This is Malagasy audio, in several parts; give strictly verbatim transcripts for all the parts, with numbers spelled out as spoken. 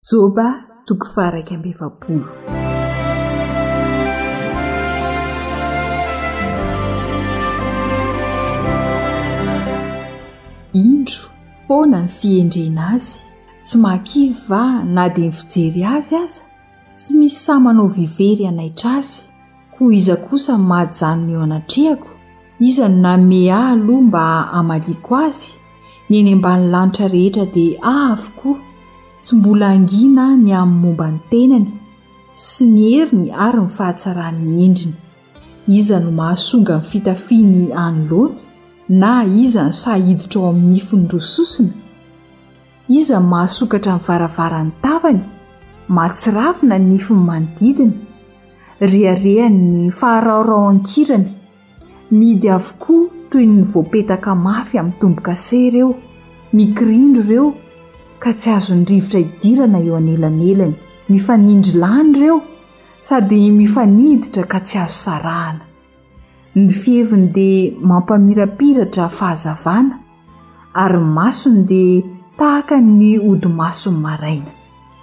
Joba toko faraiky amby efapolo. Indro foana ny fiendrena azy, tsy makivy va na dia ny fijery azy aza, tsy misy samanao vivery anaitra azy, koa iza kosa mahajany eo anatrehako, iza no nanome ahy aloha mba amaliko azy, ny eny ambany lanitra rehetra dia ahy avokoa, tsy mbola angina ny amin'ny momba ny tenany sy ny heriny ary ny fahatsarany endriny. Iza no mahasonga ny fitafiany anoloany na iza no sahiditra ao amin'ny nifiny rososina? Iza no mahasokatra ny varavarany tavany, mahatsiravina ny nifiny manodidina, riharehany ny faharaoraoan-kirany, midy avokoa toy ny voapetaka mafy amin'ny tombo-kase ireo, mikirindro ireo ka tsy azony rivotra idirana eo anelanelany, mifanindry lany ireo sady mifaniditra ka tsy azo sarahana. Ny fieviny dia mampamirapiratra fahazavana ary ny masony dia tahaka ny odi-masony maraina.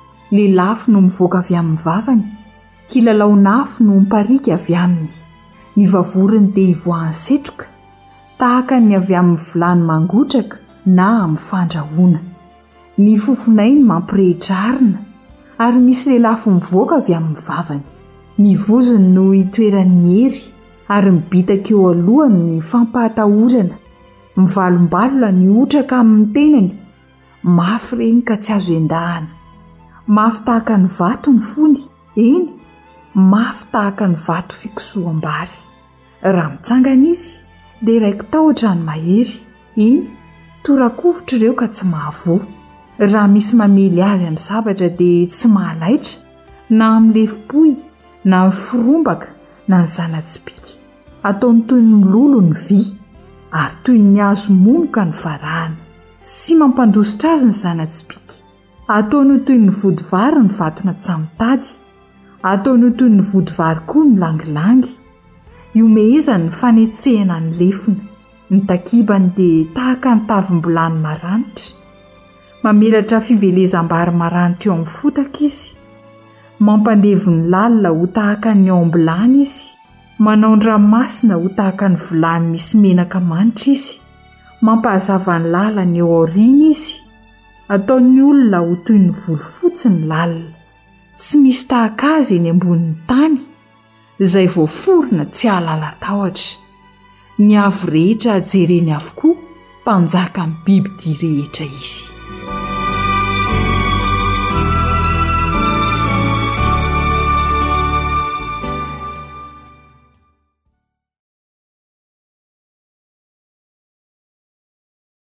Lelafo no mivoaka avy amin'ny vavany, kilalaonafo no mipariky avy aminy, ny vavoriny dia ivoahany setroka tahaka ny avy amin'ny vilany mangotraka na amin'ny fandrahoana. Ny fofonainy mampirehitrarina ary misy lelafo mivoaka avy amin'ny vavany. Ny vozony no itoeran'ny hery ary mibitaka eo alohany ny fampahatahorana, mivalombalona ny otraka amin'ny tenany, mafy reny ka tsy azo endahana. Mafy tahaka ny vato ny fony, eny, mafy tahaka ny vato fikosoam-bary. Raha mitsangana izy dia raiki tahotra ny mahery, eny, torakovitra ireo ka tsy mahavoa. Raha misy mamely azy amin'ny zavatra dia tsy mahalaitra, na amin'ny lefipoy, na amin'ny firombaka, na ny zana-tspika. Ataony toy ny milolo ny vy, ary toy ny hazo monoka ny varahana. Tsy mampandositra azy ny zana-tspika. Ataony toy ny vodivary ny vatona tsamitady. Ataony toy ny vodivary koa ny langilangy. Iomehezany ny fanetsehana ny lefina. Ny takibany dia tahaka ny tavim-bolany maranitra. Mamelatra fivelezam-bary maranitra eo amin'ny fotaka izy. Mampandevy ny lalina ho tahaka ny ao am-bilany izy. Manao ny ranomasina ho tahaka ny vilany misy menaka manitra izy. Mampahazava ny lalana eo aoriana izy. Ataony olona ho toy ny volofotsy ny lalina. Tsy misy tahaka azy eny ambonin'ny tany, izay voaforona tsy ahalala tahotra. Ny avo rehetra jereny avokoa, mpanjaka ny bibidia rehetra izy.